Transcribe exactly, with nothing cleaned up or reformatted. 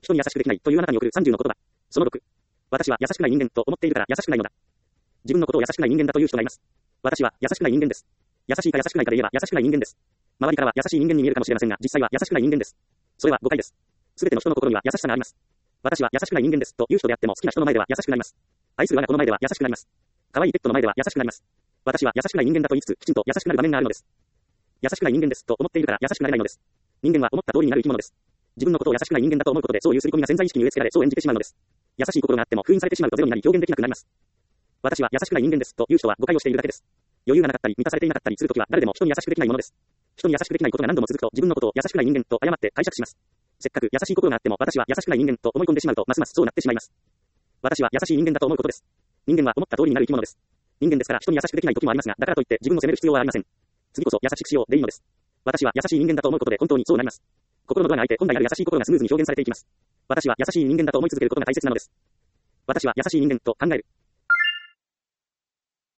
人に優しくできないというあなたに送るさんじゅうの言葉。そのろく。私は優しくない人間と思っているから優しくないのだ。自分のことを優しくない人間だという人がいます。私は優しくない人間です。優しいか優しくないかで言えば優しくない人間です。周りからは優しい人間に見えるかもしれませんが、実際は優しくない人間です。それは誤解です。すべての人の心には優しさがあります。私は優しくない人間ですという人であっても好きな人の前では優しくなります。愛する我が子の前では優しくなります。可愛いペットの前では優しくなります。私は優しくない人間だと言いつつ、きちんと優しくなる場面があるのです。優しくない人間ですと思っているから優しくなれないのです。人間は思った通りになる生き物です。自分のことを優しくない人間だと思うことで、そういう刷り込みが潜在意識に植え付けられ、そう演じてしまうのです。優しい心があっても封印されてしまうとゼロになり表現できなくなります。私は優しくない人間ですという人は誤解をしているだけです。余裕がなかったり満たされていなかったりするときは誰でも人に優しくできないものです。人に優しくできないことが何度も続くと自分のことを優しくない人間と誤って解釈します。せっかく優しい心があっても私は優しくない人間と思い込んでしまうとますますそうなってしまいます。私は優しい人間だと思うことです。人間は思った通りになる生き物です。人間ですから人に優しくできない時もありますが、だからといって自分を責める必要はありません。次こそ優しくしようでいいのです。私は優しい人間だと思うことで本当にそうなります。心のドアが開いて本来ある優しい心がスムーズに表現されていきます。私は優しい人間だと思い続けることが大切なのです。私は優しい人間と考える。